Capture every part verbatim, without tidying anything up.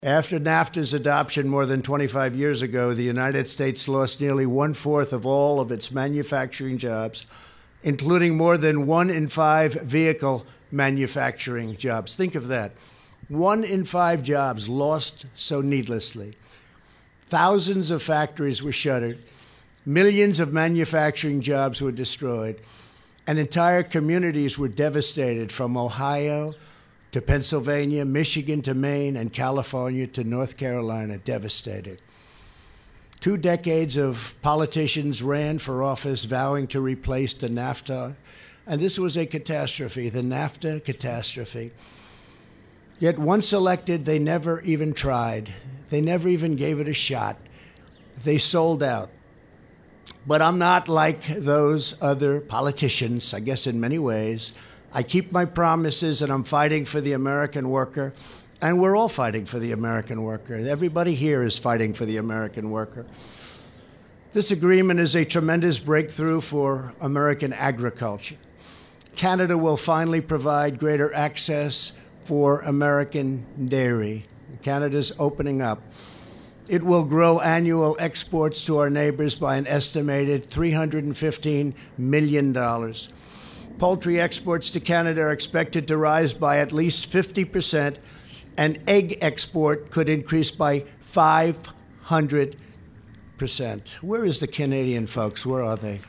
After NAFTA's adoption more than twenty-five years ago, the United States lost nearly one-fourth of all of its manufacturing jobs, including more than one in five vehicle manufacturing jobs. Think of that. One in five jobs lost so needlessly. Thousands of factories were shuttered. Millions of manufacturing jobs were destroyed. And entire communities were devastated, from Ohio to Pennsylvania, Michigan to Maine, and California to North Carolina, devastated. Two decades of politicians ran for office vowing to replace the NAFTA, and this was a catastrophe, the NAFTA catastrophe. Yet once elected, they never even tried. They never even gave it a shot. They sold out. But I'm not like those other politicians, I guess in many ways. I keep my promises, and I'm fighting for the American worker. And we're all fighting for the American worker. Everybody here is fighting for the American worker. This agreement is a tremendous breakthrough for American agriculture. Canada will finally provide greater access for American dairy. Canada's opening up. It will grow annual exports to our neighbors by an estimated three hundred fifteen million dollars. Poultry exports to Canada are expected to rise by at least fifty percent, and egg export could increase by five hundred percent. Where is the Canadian folks? Where are they?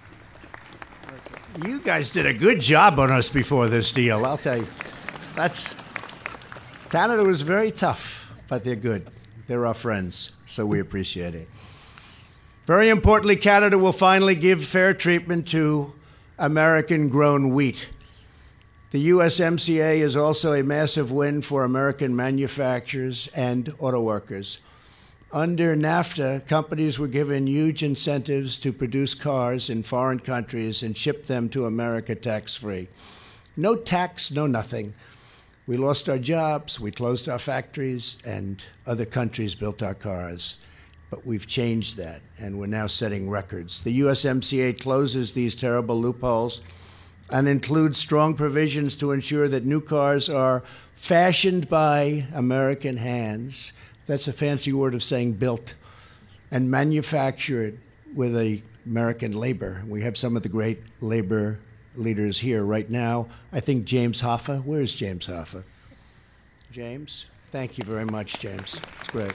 You guys did a good job on us before this deal, I'll tell you. That's Canada was very tough, but they're good. They're our friends, so we appreciate it. Very importantly, Canada will finally give fair treatment to American-grown wheat. The U S M C A is also a massive win for American manufacturers and auto workers. Under NAFTA, companies were given huge incentives to produce cars in foreign countries and ship them to America tax-free. No tax, no nothing. We lost our jobs, we closed our factories, and other countries built our cars. But we've changed that, and we're now setting records. The U S M C A closes these terrible loopholes and includes strong provisions to ensure that new cars are fashioned by American hands. That's a fancy word of saying built, and manufactured with a American labor. We have some of the great labor leaders here right now. I think James Hoffa. Where's James Hoffa? James? Thank you very much, James. It's great.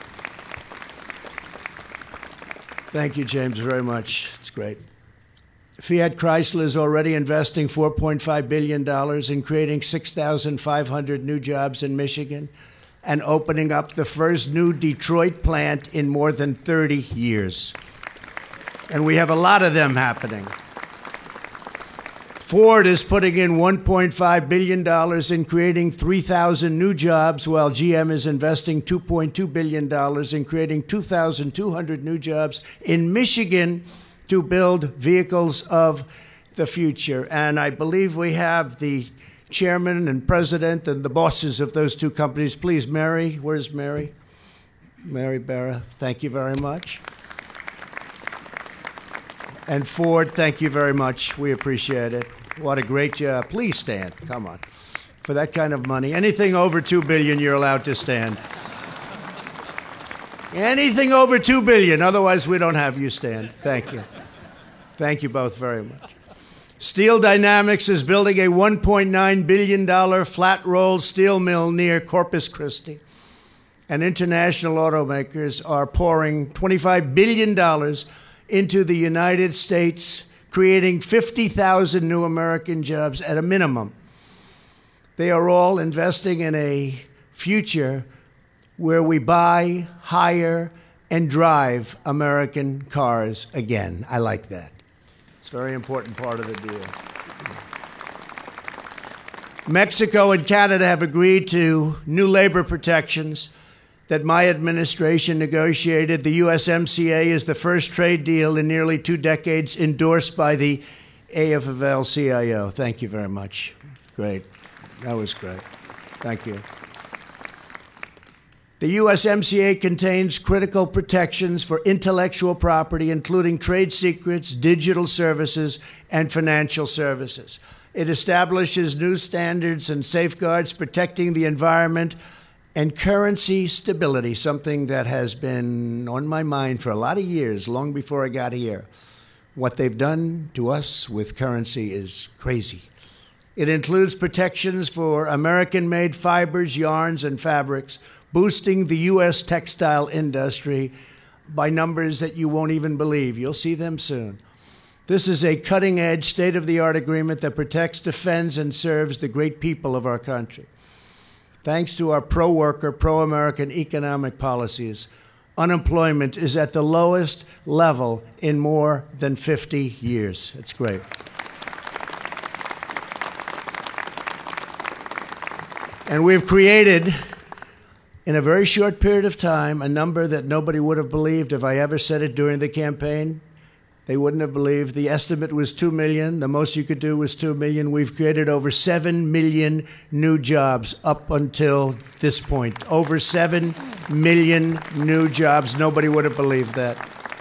Thank you, James, very much. It's great. Fiat Chrysler is already investing four point five billion dollars in creating six thousand five hundred new jobs in Michigan and opening up the first new Detroit plant in more than thirty years. And we have a lot of them happening. Ford is putting in one point five billion dollars in creating three thousand new jobs, while G M is investing two point two billion dollars in creating two thousand two hundred new jobs in Michigan to build vehicles of the future. And I believe we have the chairman and president and the bosses of those two companies. Please, Mary. Where's Mary? Mary Barra, thank you very much. And Ford, thank you very much. We appreciate it. What a great job. Please stand. Come on. For that kind of money, anything over two billion dollars, you're allowed to stand. Anything over two billion dollars, otherwise we don't have you stand. Thank you. Thank you both very much. Steel Dynamics is building a one point nine billion dollars flat-rolled steel mill near Corpus Christi. And international automakers are pouring twenty-five billion dollars into the United States, creating fifty thousand new American jobs at a minimum. They are all investing in a future where we buy, hire, and drive American cars again. I like that. It's a very important part of the deal. Mexico and Canada have agreed to new labor protections that my administration negotiated. The U S M C A is the first trade deal in nearly two decades endorsed by the A F L C I O. Thank you very much. Great. That was great. Thank you. The U S M C A contains critical protections for intellectual property, including trade secrets, digital services, and financial services. It establishes new standards and safeguards protecting the environment and currency stability, something that has been on my mind for a lot of years, long before I got here. What they've done to us with currency is crazy. It includes protections for American-made fibers, yarns, and fabrics, boosting the U S textile industry by numbers that you won't even believe. You'll see them soon. This is a cutting-edge, state-of-the-art agreement that protects, defends, and serves the great people of our country. Thanks to our pro-worker, pro-American economic policies, unemployment is at the lowest level in more than fifty years. It's great. And we've created, in a very short period of time, a number that nobody would have believed if I ever said it during the campaign. They wouldn't have believed. The estimate was two million. The most you could do was two million. We've created over seven million new jobs up until this point. Over seven million new jobs. Nobody would have believed that.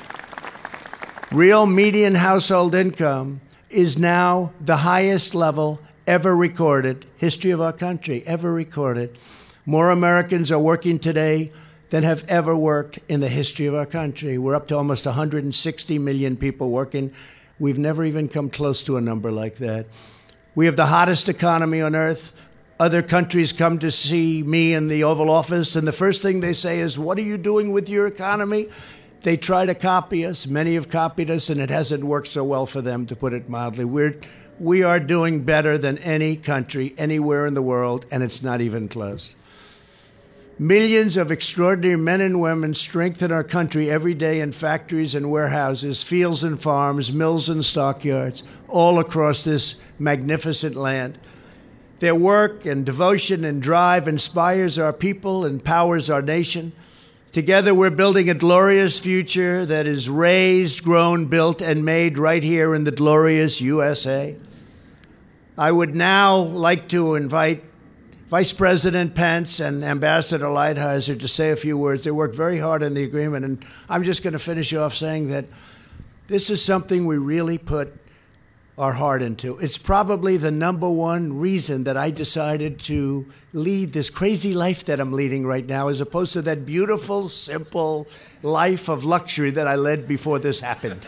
Real median household income is now the highest level ever recorded, history of our country, ever recorded. More Americans are working today than have ever worked in the history of our country. We're up to almost one hundred sixty million people working. We've never even come close to a number like that. We have the hottest economy on earth. Other countries come to see me in the Oval Office, and the first thing they say is, "What are you doing with your economy?" They try to copy us. Many have copied us, and it hasn't worked so well for them, to put it mildly. We're, we are doing better than any country anywhere in the world, and it's not even close. Millions of extraordinary men and women strengthen our country every day in factories and warehouses, fields and farms, mills and stockyards, all across this magnificent land. Their work and devotion and drive inspires our people and powers our nation. Together, we're building a glorious future that is raised, grown, built, and made right here in the glorious U S A. I would now like to invite Vice President Pence and Ambassador Lighthizer to say a few words. They worked very hard on the agreement, and I'm just going to finish off saying that this is something we really put our heart into. It's probably the number one reason that I decided to lead this crazy life that I'm leading right now, as opposed to that beautiful, simple life of luxury that I led before this happened.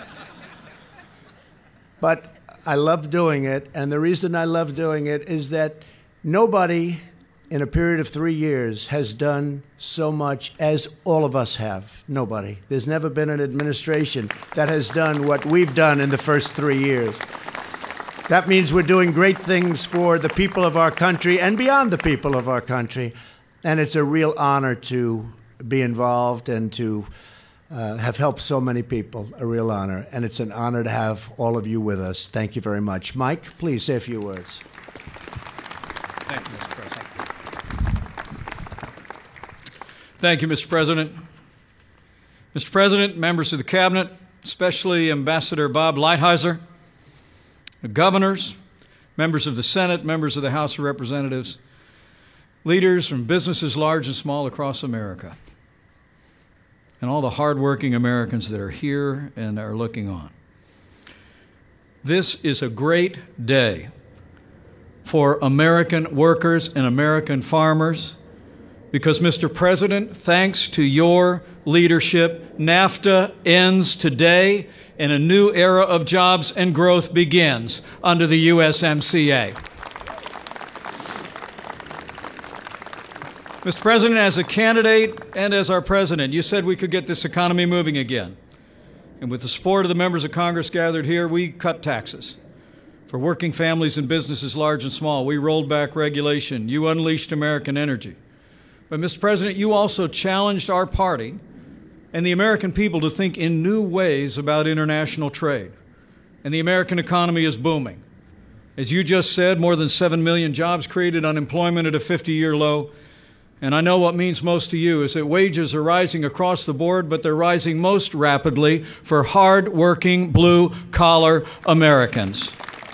But I love doing it, and the reason I love doing it is that nobody in a period of three years has done so much as all of us have. Nobody. There's never been an administration that has done what we've done in the first three years. That means we're doing great things for the people of our country and beyond the people of our country. And it's a real honor to be involved and to uh, have helped so many people. A real honor. And it's an honor to have all of you with us. Thank you very much. Mike, please say a few words. Thank you, Mister President. Thank you, Mister President. Mister President, members of the Cabinet, especially Ambassador Bob Lighthizer, the governors, members of the Senate, members of the House of Representatives, leaders from businesses large and small across America, and all the hardworking Americans that are here and are looking on. This is a great day for American workers and American farmers, because, Mister President, thanks to your leadership, NAFTA ends today and a new era of jobs and growth begins under the U S M C A. Mister President, as a candidate and as our president, you said we could get this economy moving again. And with the support of the members of Congress gathered here, we cut taxes for working families and businesses large and small. We rolled back regulation. You unleashed American energy. But, Mister President, you also challenged our party and the American people to think in new ways about international trade. And the American economy is booming. As you just said, more than seven million jobs created, unemployment at a fifty-year low. And I know what means most to you is that wages are rising across the board, but they're rising most rapidly for hard-working, blue-collar Americans.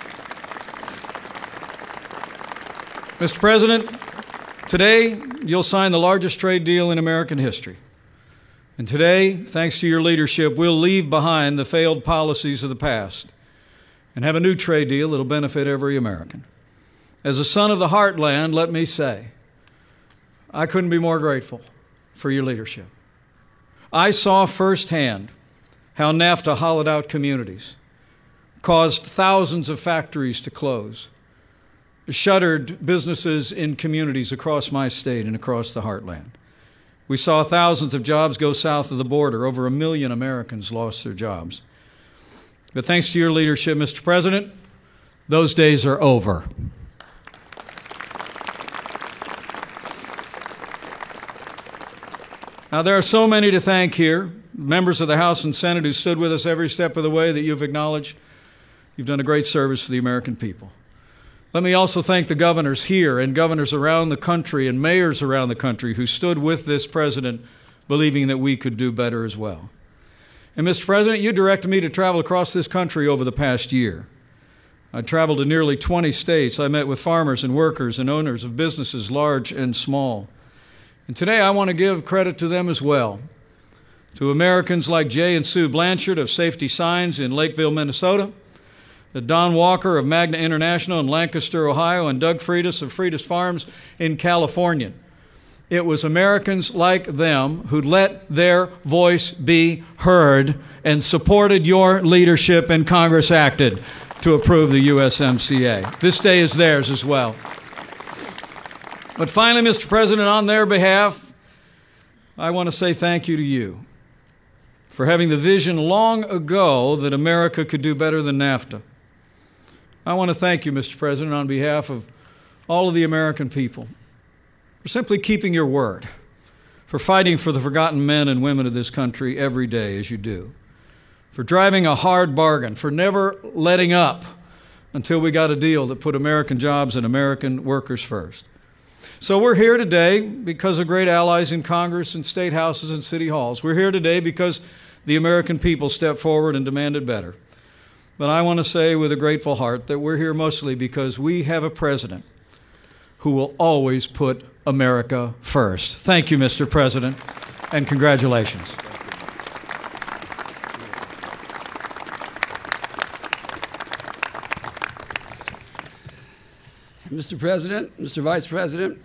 Mister President, today you'll sign the largest trade deal in American history. And today, thanks to your leadership, we'll leave behind the failed policies of the past and have a new trade deal that'll benefit every American. As a son of the heartland, let me say, I couldn't be more grateful for your leadership. I saw firsthand how NAFTA hollowed out communities, caused thousands of factories to close, shuttered businesses in communities across my state and across the heartland. We saw thousands of jobs go south of the border. Over a million Americans lost their jobs. But thanks to your leadership, Mister President, those days are over. Now, there are so many to thank here, members of the House and Senate who stood with us every step of the way that you've acknowledged. You've done a great service for the American people. Let me also thank the governors here and governors around the country and mayors around the country who stood with this president, believing that we could do better as well. And Mister President, you directed me to travel across this country over the past year. I traveled to nearly twenty states. I met with farmers and workers and owners of businesses, large and small. And today I want to give credit to them as well, to Americans like Jay and Sue Blanchard of Safety Signs in Lakeville, Minnesota, to Don Walker of Magna International in Lancaster, Ohio, and Doug Freitas of Freitas Farms in California. It was Americans like them who let their voice be heard and supported your leadership, and Congress acted to approve the U S M C A. This day is theirs as well. But finally, Mister President, on their behalf, I want to say thank you to you for having the vision long ago that America could do better than NAFTA. I want to thank you, Mister President, on behalf of all of the American people, for simply keeping your word, for fighting for the forgotten men and women of this country every day as you do, for driving a hard bargain, for never letting up until we got a deal that put American jobs and American workers first. So we're here today because of great allies in Congress and state houses and city halls. We're here today because the American people stepped forward and demanded better. But I want to say with a grateful heart that we're here mostly because we have a president who will always put America first. Thank you, Mister President, and congratulations. Mister President, Mister Vice President,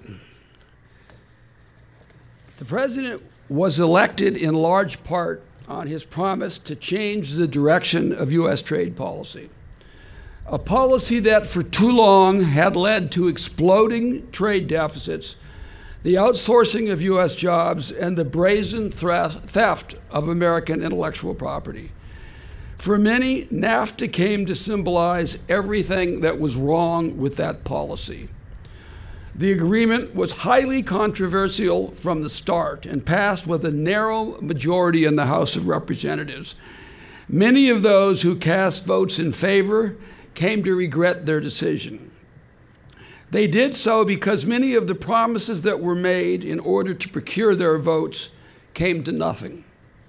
the President was elected in large part on his promise to change the direction of U S trade policy, a policy that for too long had led to exploding trade deficits, the outsourcing of U S jobs, and the brazen theft of American intellectual property. For many, NAFTA came to symbolize everything that was wrong with that policy. The agreement was highly controversial from the start and passed with a narrow majority in the House of Representatives. Many of those who cast votes in favor came to regret their decision. They did so because many of the promises that were made in order to procure their votes came to nothing.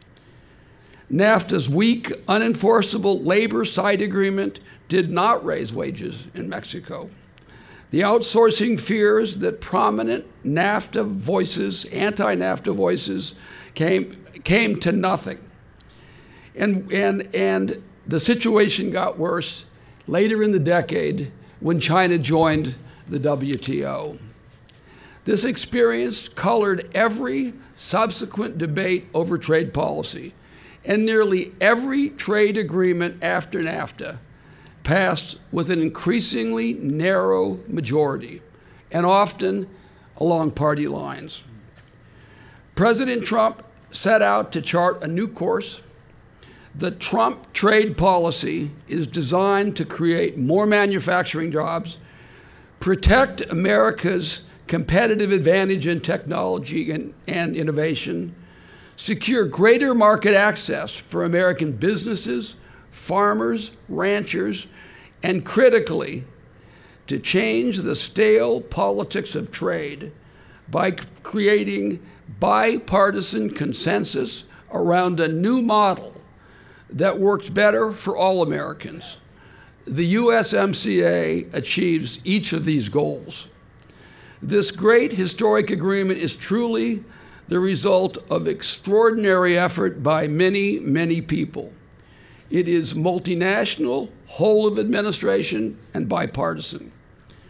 NAFTA's weak, unenforceable labor side agreement did not raise wages in Mexico. The outsourcing fears that prominent NAFTA voices, anti-NAFTA voices, came, came to nothing. And, and, and the situation got worse later in the decade when China joined the W T O. This experience colored every subsequent debate over trade policy, and nearly every trade agreement after NAFTA passed with an increasingly narrow majority, and often along party lines. President Trump set out to chart a new course. The Trump trade policy is designed to create more manufacturing jobs, protect America's competitive advantage in technology and, and innovation, secure greater market access for American businesses, farmers, ranchers, and critically, to change the stale politics of trade by creating bipartisan consensus around a new model that works better for all Americans. The U S M C A achieves each of these goals. This great historic agreement is truly the result of extraordinary effort by many, many people. It is multinational, whole of administration, and bipartisan.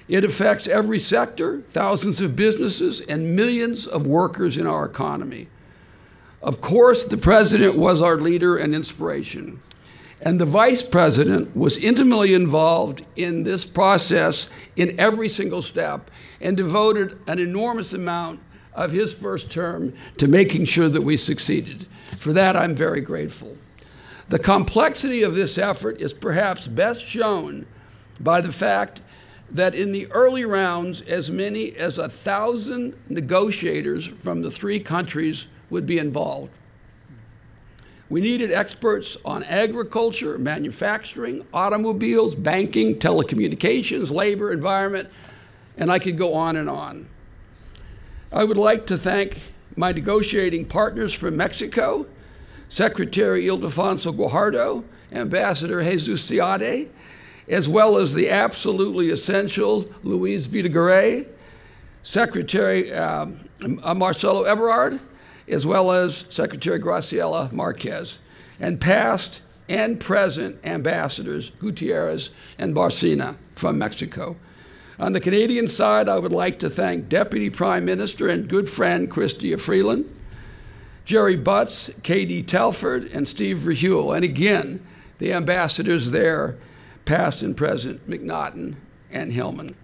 It affects every sector, thousands of businesses, and millions of workers in our economy. Of course, the president was our leader and inspiration, and the vice president was intimately involved in this process in every single step and devoted an enormous amount of his first term to making sure that we succeeded. For that, I'm very grateful. The complexity of this effort is perhaps best shown by the fact that in the early rounds, as many as a thousand negotiators from the three countries would be involved. We needed experts on agriculture, manufacturing, automobiles, banking, telecommunications, labor, environment, and I could go on and on. I would like to thank my negotiating partners from Mexico, Secretary Ildefonso Guajardo, Ambassador Jesus Seade, as well as the absolutely essential Luis Videgaray, Secretary uh, Marcelo Ebrard, as well as Secretary Graciela Marquez, and past and present ambassadors Gutierrez and Barcina from Mexico. On the Canadian side, I would like to thank Deputy Prime Minister and good friend Chrystia Freeland, Jerry Butts, Katie Telford, and Steve Rahul, and again, the ambassadors there, past and present, McNaughton and Hillman.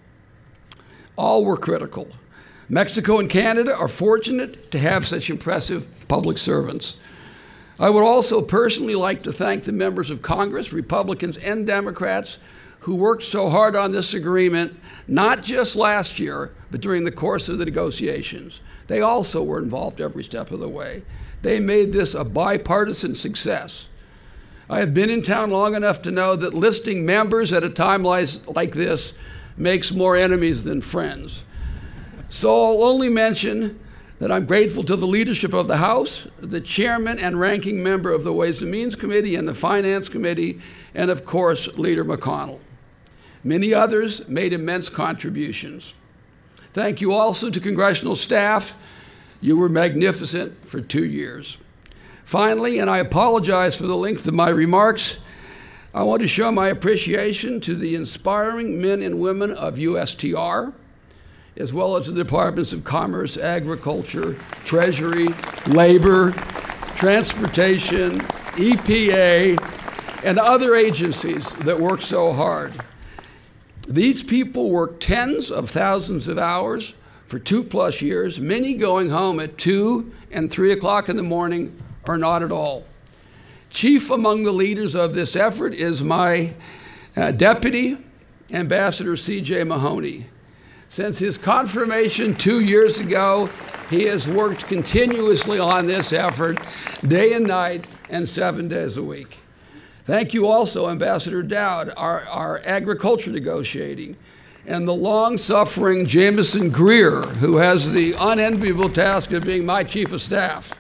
All were critical. Mexico and Canada are fortunate to have such impressive public servants. I would also personally like to thank the members of Congress, Republicans and Democrats, who worked so hard on this agreement, not just last year, but during the course of the negotiations. They also were involved every step of the way. They made this a bipartisan success. I have been in town long enough to know that listing members at a time like this makes more enemies than friends. So I'll only mention that I'm grateful to the leadership of the House, the chairman and ranking member of the Ways and Means Committee and the Finance Committee, and of course, Leader McConnell. Many others made immense contributions. Thank you also to congressional staff. You were magnificent for two years. Finally, and I apologize for the length of my remarks, I want to show my appreciation to the inspiring men and women of U S T R, as well as the Departments of Commerce, Agriculture, Treasury, Labor, Transportation, E P A, and other agencies that work so hard. These people work tens of thousands of hours for two plus years, many going home at two and three o'clock in the morning or not at all. Chief among the leaders of this effort is my uh, deputy, Ambassador C J Mahoney. Since his confirmation two years ago, he has worked continuously on this effort, day and night and seven days a week. Thank you also, Ambassador Dowd, our, our agriculture negotiating, and the long-suffering Jameson Greer, who has the unenviable task of being my chief of staff.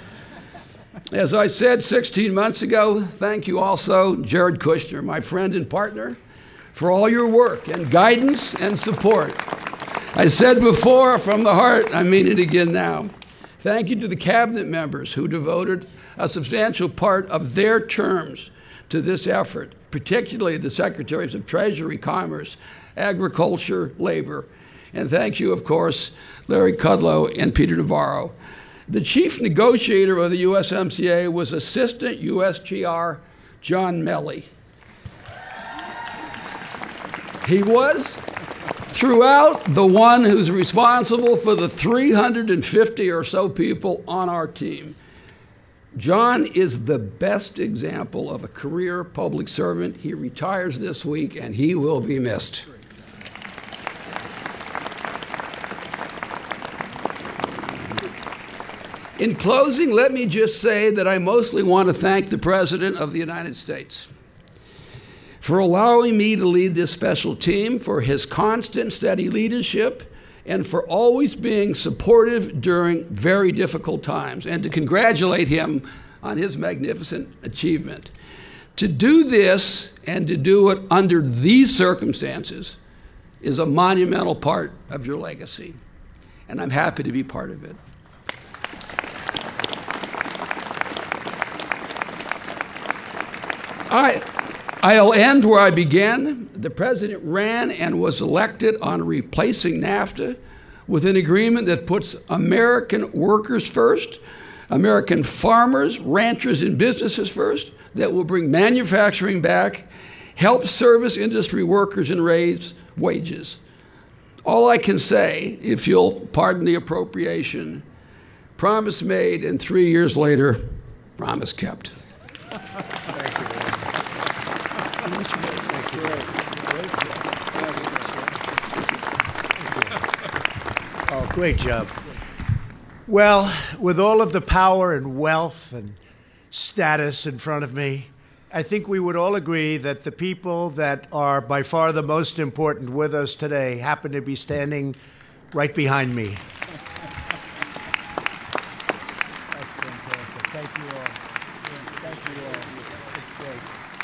As I said sixteen months ago, thank you also, Jared Kushner, my friend and partner, for all your work and guidance and support. I said before, from the heart, I mean it again now. Thank you to the cabinet members who devoted a substantial part of their terms to this effort, particularly the Secretaries of Treasury, Commerce, Agriculture, Labor. And thank you, of course, Larry Kudlow and Peter Navarro. The chief negotiator of the U S M C A was Assistant U S T R John Melly. He was, throughout, the one who's responsible for the three hundred fifty or so people on our team. John is the best example of a career public servant. He retires this week, and he will be missed. In closing, let me just say that I mostly want to thank the President of the United States for allowing me to lead this special team, for his constant, steady leadership, and for always being supportive during very difficult times, and to congratulate him on his magnificent achievement. To do this and to do it under these circumstances is a monumental part of your legacy, and I'm happy to be part of it. I, I'll end where I began. The president ran and was elected on replacing NAFTA with an agreement that puts American workers first, American farmers, ranchers, and businesses first, that will bring manufacturing back, help service industry workers, and raise wages. All I can say, if you'll pardon the appropriation, promise made, and three years later, promise kept. Thank you. Oh, great job. Well, with all of the power and wealth and status in front of me, I think we would all agree that the people that are by far the most important with us today happen to be standing right behind me. Thank you all. Thank you all. It's great.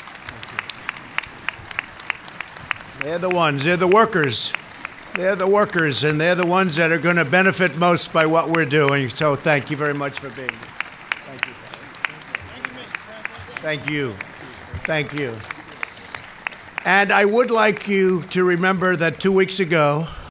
Thank you. They're the ones. They're the workers. They're the workers, and they're the ones that are going to benefit most by what we're doing. So thank you very much for being here. Thank you. Thank you, Mister President. Thank you. Thank you. And I would like you to remember that two weeks ago,